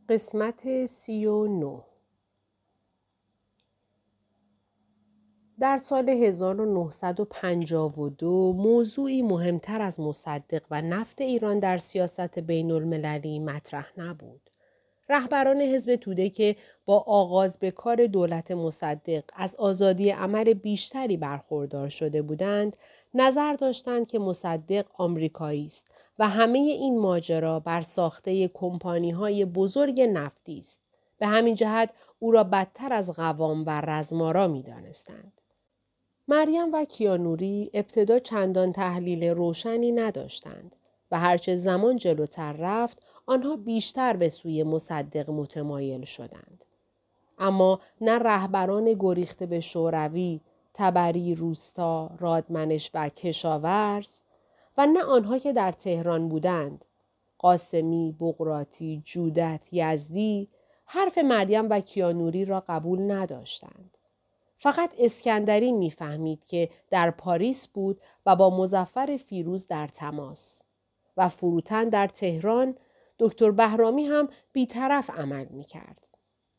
قسمت 39. در سال 1952 موضوعی مهمتر از مصدق و نفت ایران در سیاست بین المللی مطرح نبود. رهبران حزب توده که با آغاز به کار دولت مصدق از آزادی عمل بیشتری برخوردار شده بودند، نظر داشتند که مصدق آمریکایی است و همه این ماجرا بر ساخته کمپانی‌های بزرگ نفتی است. به همین جهت او را بدتر از قوام و رزمارا می‌دانستند. مریم و کیانوری ابتدا چندان تحلیل روشنی نداشتند و هرچه زمان جلوتر رفت آنها بیشتر به سوی مصدق متمایل شدند. اما نه رهبران گریخته به شوروی، تبری روستا، رادمنش و کشاورز و نه آنها که در تهران بودند، قاسمی، بقراطی، جودت، یزدی، حرف مریم و کیانوری را قبول نداشتند. فقط اسکندری می‌فهمید که در پاریس بود و با مظفر فیروز در تماس و فروتن در تهران. دکتر بهرامی هم بی‌طرف عمل می‌کرد.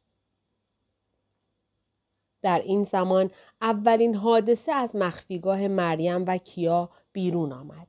در این زمان اولین حادثه از مخفیگاه مریم و کیا بیرون آمد.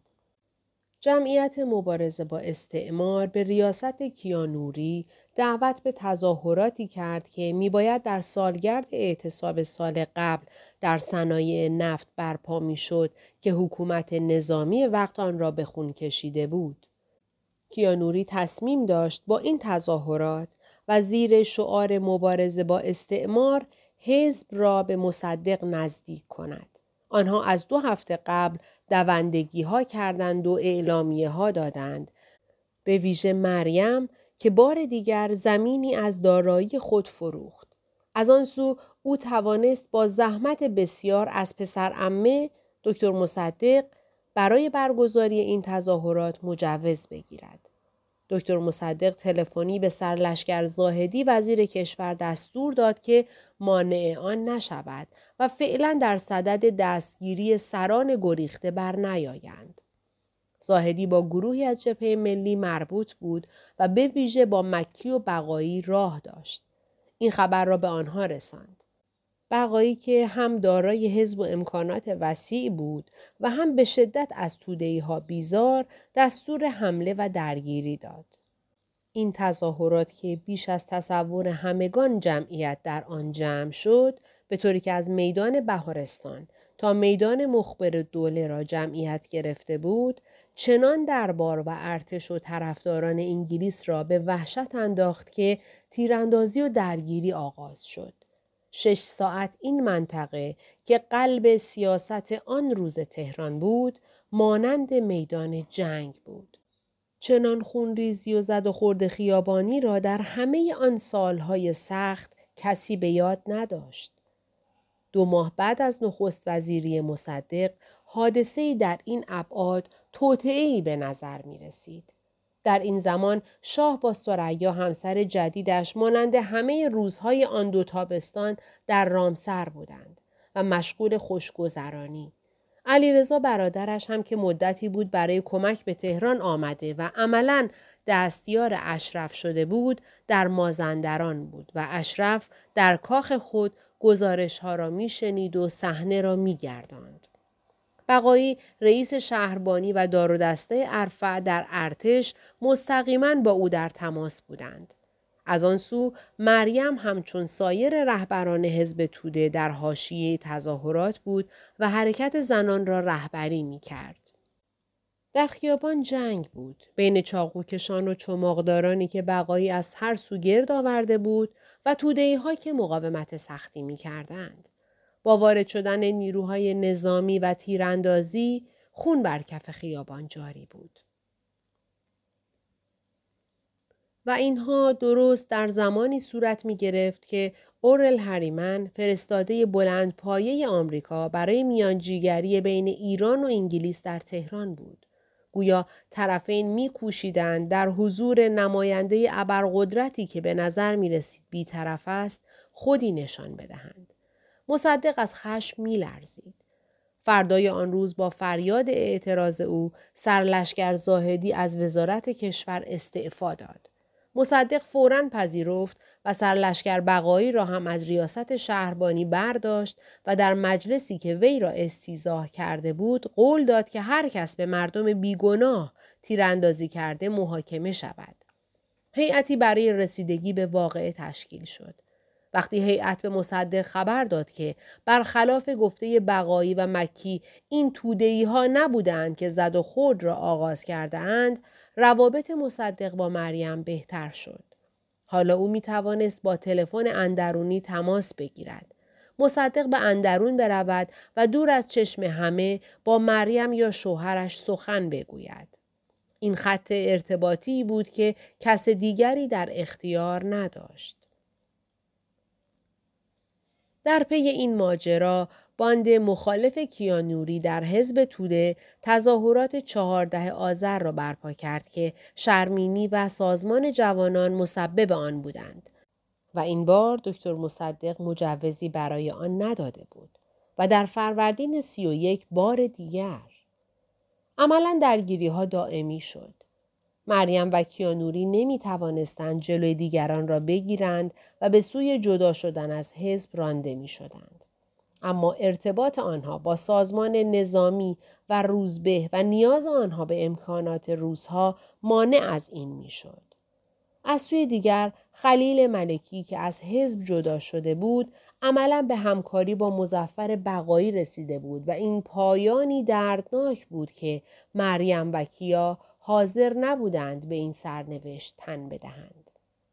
جمعیت مبارزه با استعمار به ریاست کیانوری دعوت به تظاهراتی کرد که میباید در سالگرد اعتصاب سال قبل در صنایع نفت برپا میشد که حکومت نظامی وقت آن را به خون کشیده بود. کیانوری تصمیم داشت با این تظاهرات و زیر شعار مبارزه با استعمار حزب را به مصدق نزدیک کند. آنها از 2 هفته قبل دوندگی ها کردند و اعلامیه ها دادند. به ویژه مریم که بار دیگر زمینی از دارایی خود فروخت. از آن سو او توانست با زحمت بسیار از پسرعمه دکتر مصدق برای برگزاری این تظاهرات مجوز بگیرد. دکتر مصدق تلفنی به سرلشکر زاهدی وزیر کشور دستور داد که مانع آن نشود و فعلا در صدد دستگیری سران گریخته بر نیایند. زاهدی با گروهی از جبهه ملی مربوط بود و به ویژه با مکی و بقایی راه داشت. این خبر را به آنها رساند. بقایی که هم دارای حزب و امکانات وسیع بود و هم به شدت از توده‌ای‌ها بیزار دستور حمله و درگیری داد. این تظاهرات که بیش از تصور همگان جمعیت در آن جمع شد، به طوری که از میدان بهارستان تا میدان مخبر دوله را جمعیت گرفته بود، چنان دربار و ارتش و طرفداران انگلیس را به وحشت انداخت که تیراندازی و درگیری آغاز شد. 6 ساعت این منطقه که قلب سیاست آن روز تهران بود، مانند میدان جنگ بود. چنان خونریزی و زد و خورد خیابانی را در همه آن سالهای سخت کسی به یاد نداشت. 2 ماه بعد از نخست وزیری مصدق، حادثه‌ای در این ابعاد توطئه‌ای به نظر می رسید. در این زمان شاه با ثریا همسر جدیدش مانند همه روزهای آن 2 تابستان در رامسر بودند و مشغول خوشگذرانی. علیرضا برادرش هم که مدتی بود برای کمک به تهران آمده و عملاً دستیار اشرف شده بود، در مازندران بود و اشرف در کاخ خود گزارش‌ها را می‌شنید و صحنه را می‌گرداند. بقایی رئیس شهربانی و دار و دسته ارفع در ارتش مستقیما با او در تماس بودند. از آن سو مریم همچون سایر رهبران حزب توده در حاشیه تظاهرات بود و حرکت زنان را رهبری می‌کرد. در خیابان جنگ بود بین چاقوکشان و چماقدارانی که بقایی از هر سو گرد آورده بود و توده‌ای‌ها که مقاومت سختی می‌کردند. با وارد شدن نیروهای نظامی و تیراندازی خون بر کف خیابان جاری بود. و اینها درست در زمانی صورت می گرفت که اورل هریمن فرستاده بلند پایه آمریکا برای میانجیگری بین ایران و انگلیس در تهران بود. گویا طرفین می کوشیدند در حضور نماینده ابرقدرتی که به نظر می رسید بی‌طرف است خودی نشان بدهند. مصدق از خشم می لرزید. فردای آن روز با فریاد اعتراض او سرلشکر زاهدی از وزارت کشور استعفا داد. مصدق فوراً پذیرفت و سرلشکر بقایی را هم از ریاست شهربانی برداشت و در مجلسی که وی را استیضاح کرده بود قول داد که هر کس به مردم بیگناه تیراندازی کرده محاکمه شود. هیئتی برای رسیدگی به واقعه تشکیل شد. وقتی هیئت به مصدق خبر داد که برخلاف گفته بقایی و مکی این توده‌ای ها نبودند که زد و خورد را آغاز کرده اند، روابط مصدق با مریم بهتر شد. حالا او می توانست با تلفن اندرونی تماس بگیرد. مصدق به اندرون برود و دور از چشم همه با مریم یا شوهرش سخن بگوید. این خط ارتباطی بود که کس دیگری در اختیار نداشت. در پی این ماجرا باند مخالف کیانوری در حزب توده تظاهرات 14 آذر را برپا کرد که شرمینی و سازمان جوانان مسبب آن بودند و این بار دکتر مصدق مجوزی برای آن نداده بود و در فروردین 31 بار دیگر. عملاً درگیری‌ها دائمی شد. مریم و کیانوری نمی توانستند جلوی دیگران را بگیرند و به سوی جدا شدن از حزب رانده می شدند. اما ارتباط آنها با سازمان نظامی و روزبه و نیاز آنها به امکانات روزها مانع از این می شد. از سوی دیگر خلیل ملکی که از حزب جدا شده بود عملاً به همکاری با مظفر بقایی رسیده بود و این پایانی دردناک بود که مریم و کیا حاضر نبودند به این سرنوشت تن بدهند.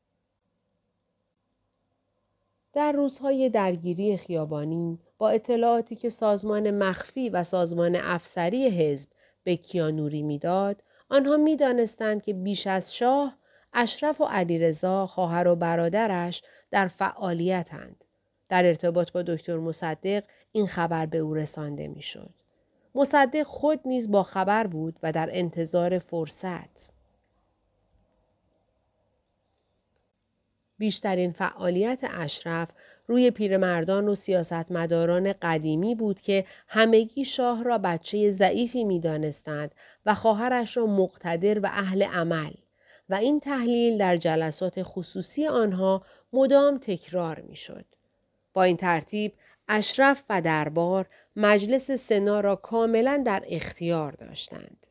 در روزهای درگیری خیابانی با اطلاعاتی که سازمان مخفی و سازمان افسری حزب به کیانوری میداد، آنها میدانستند که بیش از شاه، اشرف و علیرضا خواهر و برادرش در فعالیتند. در ارتباط با دکتر مصدق این خبر به او رسانده میشد. مصدق خود نیز با خبر بود و در انتظار فرصت. بیشترین فعالیت اشرف روی پیرمردان و سیاستمداران قدیمی بود که همگی شاه را بچه ضعیفی می دانستند و خواهرش را مقتدر و اهل عمل و این تحلیل در جلسات خصوصی آنها مدام تکرار می شد. با این ترتیب اشرف و دربار مجلس سنا را کاملا در اختیار داشتند.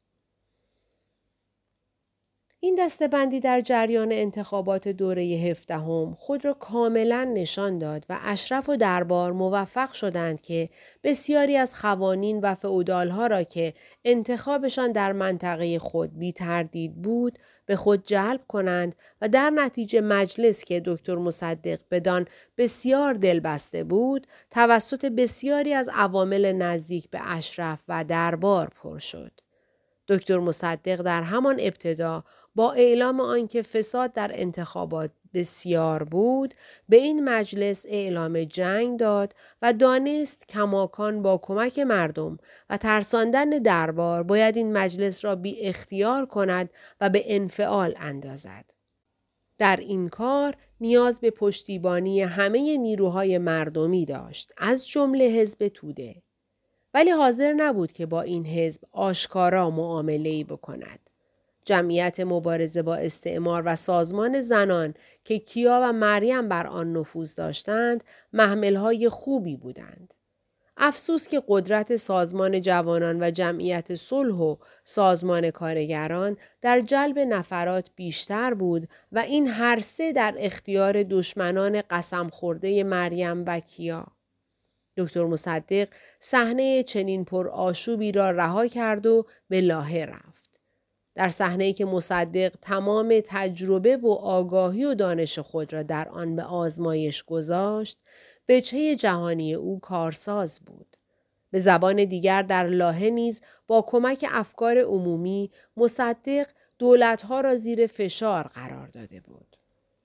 این دسته‌بندی در جریان انتخابات دوره 17 خود را کاملا نشان داد و اشرف و دربار موفق شدند که بسیاری از خوانین و فئودالها را که انتخابشان در منطقه خود بی تردید بود به خود جلب کنند و در نتیجه مجلس که دکتر مصدق بدان بسیار دلبسته بود توسط بسیاری از عوامل نزدیک به اشرف و دربار پر شد. دکتر مصدق در همان ابتدا با اعلام آنکه فساد در انتخابات بسیار بود به این مجلس اعلام جنگ داد و دانست کماکان با کمک مردم و ترساندن دربار باید این مجلس را بی اختیار کند و به انفعال اندازد. در این کار نیاز به پشتیبانی همه نیروهای مردمی داشت از جمله حزب توده. ولی حاضر نبود که با این حزب آشکارا معامله‌ای بکند. جمعیت مبارزه با استعمار و سازمان زنان که کیا و مریم بر آن نفوذ داشتند محملهای خوبی بودند. افسوس که قدرت سازمان جوانان و جمعیت صلح و سازمان کارگران در جلب نفرات بیشتر بود و این هر سه در اختیار دشمنان قسم خورده مریم و کیا. دکتر مصدق صحنه چنین پر آشوبی را رها کرد و به لاهه رفت. در صحنه‌ای که مصدق تمام تجربه و آگاهی و دانش خود را در آن به آزمایش گذاشت، وجهه جهانی او کارساز بود. به زبان دیگر در لاهه نیز با کمک افکار عمومی مصدق دولت‌ها را زیر فشار قرار داده بود.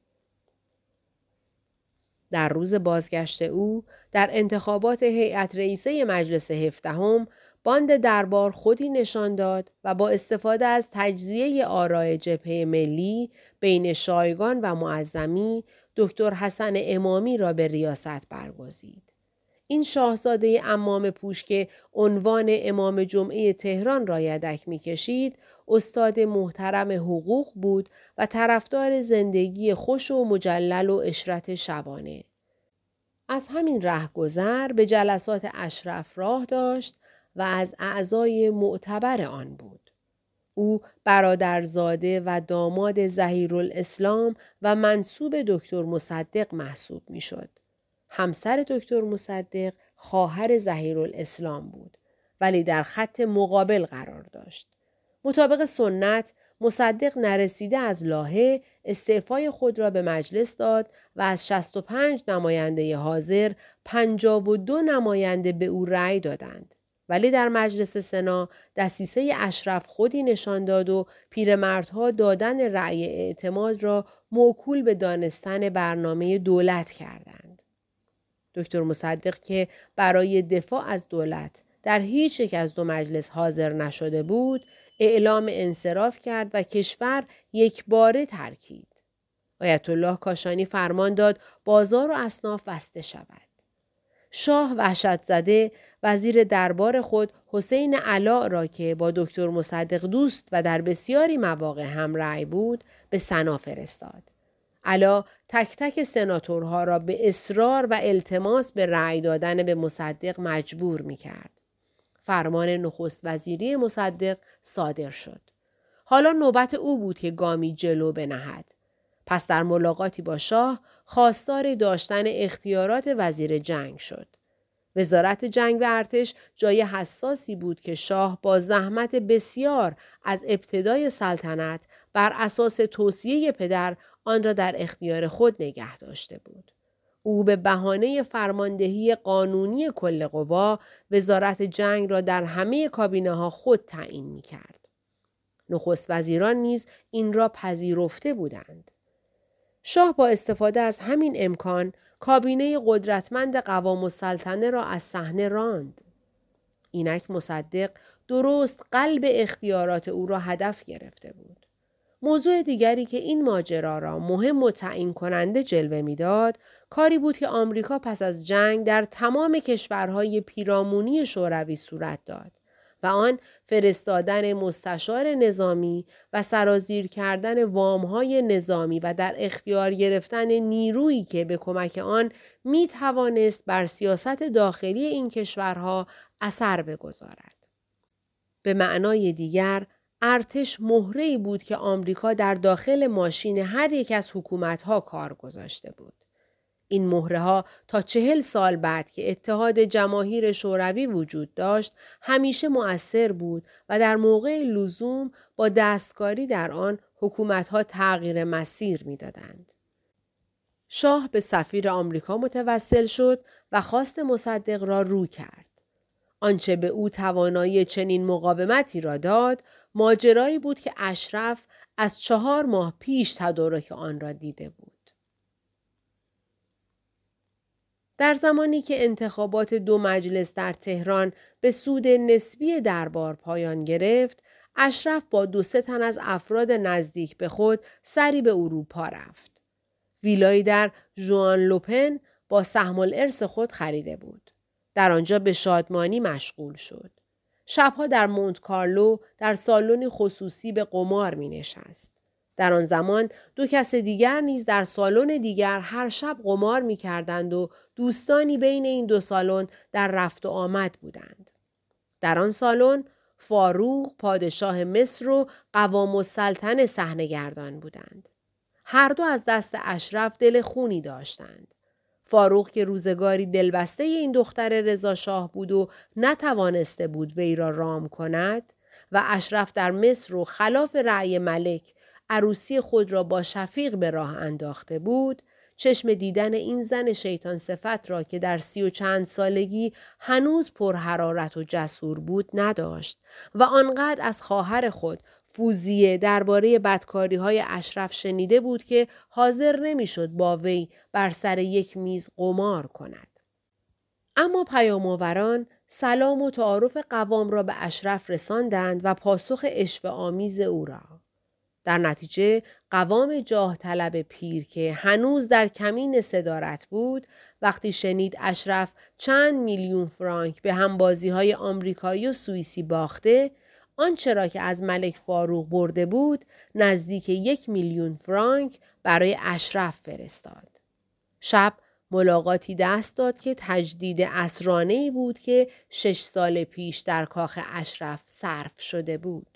در روز بازگشت او در انتخابات هیئت رئیسه مجلس 17 باند دربار خودی نشان داد و با استفاده از تجزیه آراء جبهه ملی بین شایگان و معظمی دکتر حسن امامی را به ریاست برگزید. این شاهزاده عمامه پوش که عنوان امام جمعه تهران را یدک می‌کشید، استاد محترم حقوق بود و طرفدار زندگی خوش و مجلل و عشرت شبانه. از همین رهگذر به جلسات اشرف راه داشت و از اعضای معتبر آن بود. او برادرزاده و داماد ظهیرالاسلام و منسوب دکتر مصدق محسوب می‌شد. همسر دکتر مصدق خواهر ظهیرالاسلام بود، ولی در خط مقابل قرار داشت. مطابق سنت، مصدق نرسیده از لاهه استعفای خود را به مجلس داد و از 65 نماینده حاضر 52 نماینده به او رأی دادند. ولی در مجلس سنا دسیسه اشرف خودی نشان داد و پیرمردها دادن رأی اعتماد را موکول به دانستن برنامه دولت کردند. دکتر مصدق که برای دفاع از دولت در هیچ یک از دو مجلس حاضر نشده بود، اعلام انصراف کرد و کشور یکباره ترکید. آیت الله کاشانی فرمان داد بازار و اصناف بسته شود. شاه وحشت زده وزیر دربار خود حسین علاء را که با دکتر مصدق دوست و در بسیاری مواقع هم رأی بود به سنا فرستاد. علاء تک تک سناتورها را به اصرار و التماس به رأی دادن به مصدق مجبور می کرد. فرمان نخست وزیری مصدق صادر شد. حالا نوبت او بود که گامی جلو بنهد. پس در ملاقاتی با شاه خواستار داشتن اختیارات وزیر جنگ شد. وزارت جنگ و ارتش جای حساسی بود که شاه با زحمت بسیار از ابتدای سلطنت بر اساس توصیه پدر آن را در اختیار خود نگه داشته بود. او به بهانه فرماندهی قانونی کل قوا وزارت جنگ را در همه کابینه‌ها خود تعیین می‌کرد. نخست وزیران نیز این را پذیرفته بودند. شاه با استفاده از همین امکان کابینه قدرتمند قوام السلطنه را از صحنه راند. اینک مصدق درست قلب اختیارات او را هدف گرفته بود. موضوع دیگری که این ماجرا را مهم و تعیین کننده جلوه می‌داد، کاری بود که آمریکا پس از جنگ در تمام کشورهای پیرامونی شوروی صورت داد و آن فرستادن مستشار نظامی و سرازیر کردن وام‌های نظامی و در اختیار گرفتن نیرویی که به کمک آن می‌توانست بر سیاست داخلی این کشورها اثر بگذارد. به معنای دیگر، ارتش مهره‌ای بود که آمریکا در داخل ماشین هر یک از حکومت‌ها کار گذاشته بود. این مهره‌ها تا 40 سال بعد که اتحاد جماهیر شوروی وجود داشت، همیشه مؤثر بود و در موقع لزوم با دستکاری در آن حکومت‌ها تغییر مسیر می‌دادند. شاه به سفیر آمریکا متوسل شد و خواست مصدق را رو کرد. آنچه به او توانایی چنین مقاومتی را داد، ماجرایی بود که اشرف از 4 ماه پیش تدارک آن را دیده بود. در زمانی که انتخابات 2 مجلس در تهران به سود نسبی دربار پایان گرفت، اشرف با 2-3 تن از افراد نزدیک به خود سری به اروپا رفت. ویلایی در ژوان لوپن با سهم الارث خود خریده بود. در آنجا به شادمانی مشغول شد. شبها در مونت کارلو در سالن خصوصی به قمار می نشست. در آن زمان 2 کس دیگر نیز در سالن دیگر هر شب قمار می کردند و دوستانی بین این 2 سالن در رفت و آمد بودند. در آن سالن فاروق پادشاه مصر و قوام السلطنه صحنه‌گردان بودند. هر دو از دست اشرف دل خونی داشتند. فاروق که روزگاری دلبسته این دختر رضا شاه بود و نتوانسته بود وی را رام کند و اشرف در مصر و خلاف رأی ملک عروسی خود را با شفیق به راه انداخته بود، چشم دیدن این زن شیطان صفت را که در 30 و چند سالگی هنوز پرحرارت و جسور بود نداشت و آنقدر از خواهر خود فوزیه درباره بدکاری‌های اشرف شنیده بود که حاضر نمی‌شد با وی بر سر یک میز قمار کند. اما پیام‌آوران سلام و تعارف قوام را به اشرف رساندند و پاسخ عشوه‌آمیز او را. در نتیجه قوام جاه طلب پیر که هنوز در کمین صدارت بود وقتی شنید اشرف چند میلیون فرانک به همبازی‌های آمریکایی و سوئیسی باخته، آنچه را که از ملک فاروق برده بود نزدیک 1,000,000 فرانک برای اشرف فرستاد. شب ملاقاتی دست داد که تجدید عصرانه‌ای بود که 6 سال پیش در کاخ اشرف صرف شده بود.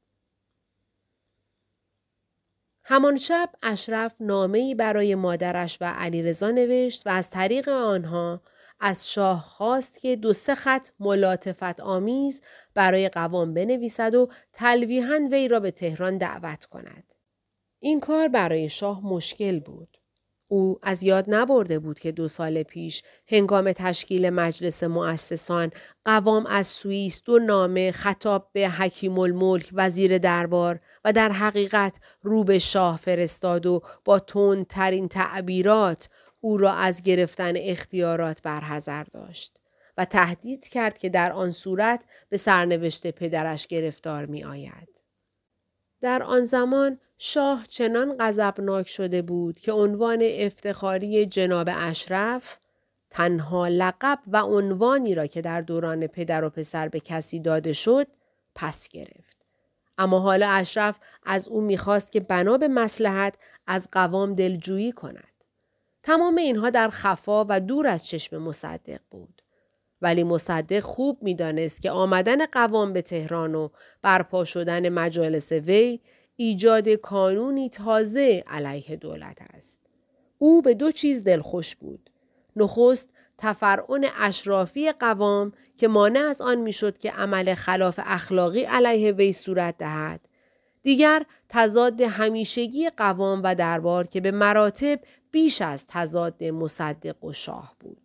همان شب اشرف نامه‌ای برای مادرش و علیرضا نوشت و از طریق آنها از شاه خواست که 2-3 خط ملاطفت آمیز برای قوام بنویسد و تلویحاً وی را به تهران دعوت کند. این کار برای شاه مشکل بود. او از یاد نبرده بود که 2 سال پیش هنگام تشکیل مجلس مؤسسان قوام از سوئیس 2 نامه خطاب به حکیم الملک وزیر دربار و در حقیقت رو به شاه فرستاد و با تندترین تعبیرات او را از گرفتن اختیارات برحذر داشت و تهدید کرد که در آن صورت به سرنوشت پدرش گرفتار می آید. در آن زمان شاه چنان غضبناک شده بود که عنوان افتخاری جناب اشرف، تنها لقب و عنوانی را که در دوران پدر و پسر به کسی داده شد، پس گرفت. اما حالا اشرف از او می‌خواست که بنا به مصلحت از قوام دلجویی کند. تمام اینها در خفا و دور از چشم مصدق بود. ولی مصدق خوب می‌دانست که آمدن قوام به تهران و برپا شدن مجالس وی ایجاد کانونی تازه علیه دولت است. او به 2 چیز دلخوش بود. نخست تفرعن اشرافی قوام که مانع از آن میشد که عمل خلاف اخلاقی علیه وی صورت دهد. دیگر تضاد همیشگی قوام و دربار که به مراتب بیش از تضاد مصدق و شاه بود.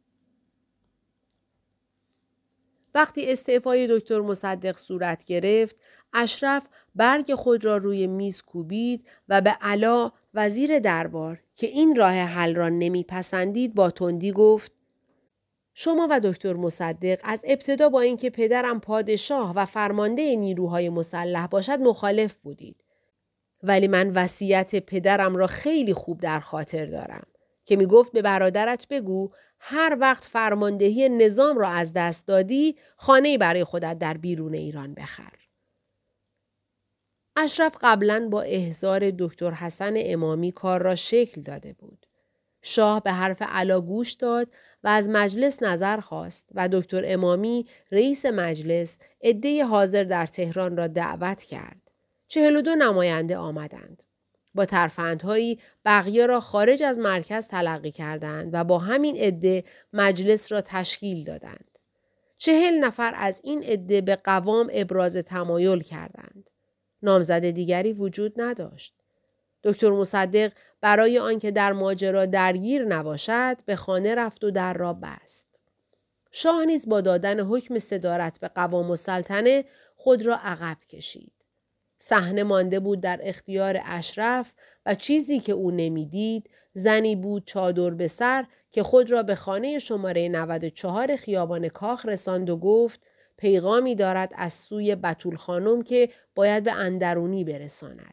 وقتی استعفای دکتر مصدق صورت گرفت، اشرف برگ خود را روی میز کوبید و به علا وزیر دربار که این راه حل را نمیپسندید با تندی گفت: شما و دکتر مصدق از ابتدا با اینکه پدرم پادشاه و فرمانده نیروهای مسلح باشد مخالف بودید. ولی من وصیت پدرم را خیلی خوب در خاطر دارم که می گفت به برادرت بگو هر وقت فرماندهی نظام را از دست دادی خانه‌ای برای خودت در بیرون ایران بخر. اشرف قبلاً با احضار دکتر حسن امامی کار را شکل داده بود. شاه به حرف علا گوش داد و از مجلس نظر خواست و دکتر امامی رئیس مجلس عده حاضر در تهران را دعوت کرد. 42 نماینده آمدند. با ترفندهایی بقیه را خارج از مرکز تلقی کردند و با همین عده مجلس را تشکیل دادند. 40 نفر از این عده به قوام ابراز تمایل کردند. نامزد دیگری وجود نداشت. دکتر مصدق برای آنکه در ماجرا درگیر نباشد به خانه رفت و در را بست. شاه نیز با دادن حکم صدارت به قوام السلطنه خود را عقب کشید. صحنه مانده بود در اختیار اشرف و چیزی که او نمیدید زنی بود چادر به سر که خود را به خانه شماره 94 خیابان کاخ رساند و گفت پیغامی دارد از سوی بتول خانم که باید به اندرونی برساند.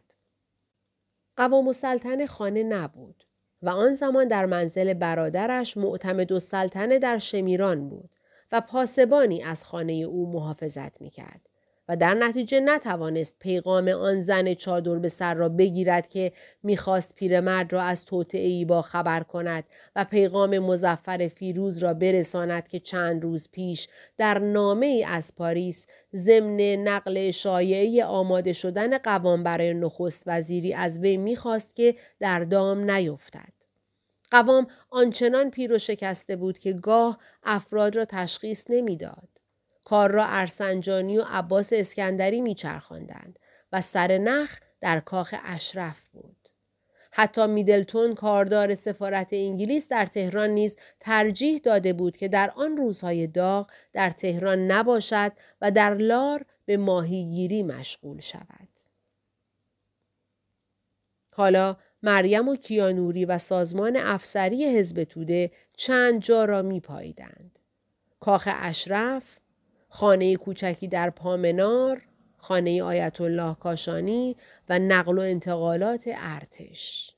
قوام السلطنه خانه نبود و آن زمان در منزل برادرش معتمدالسلطنه در شمیران بود و پاسبانی از خانه او محافظت می‌کرد و در نتیجه نتوانست پیغام آن زن چادر به سر را بگیرد که می‌خواست پیرمرد را از توطئه‌ای با خبر کند و پیغام مظفر فیروز را برساند که چند روز پیش در نامه‌ای از پاریس ضمن نقل شایعه آماده شدن قوام برای نخست وزیری از وی می‌خواست که در دام نیفتد. قوام آنچنان پیر و شکسته بود که گاه افراد را تشخیص نمی‌داد. کار را ارسنجانی و عباس اسکندری میچرخاندند و سر نخ در کاخ اشرف بود. حتی میدلتون کاردار سفارت انگلیس در تهران نیز ترجیح داده بود که در آن روزهای داغ در تهران نباشد و در لار به ماهیگیری مشغول شود. حالا مریم و کیانوری و سازمان افسری حزب توده چند جا را میپاییدند. کاخ اشرف، خانه کوچکی در پامنار، خانه آیت الله کاشانی و نقل و انتقالات ارتش.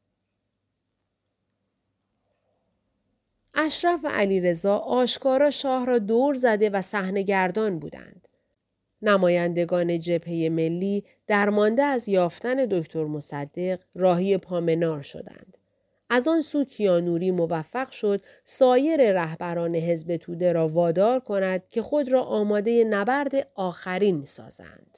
اشرف و علیرضا آشکارا شاه را دور زده و صحنه‌گردان بودند. نمایندگان جبهه ملی درمانده از یافتن دکتر مصدق راهی پامنار شدند. از آن سو کیانوری موفق شد سایر رهبران حزب توده را وادار کند که خود را آماده نبرد آخرین سازند.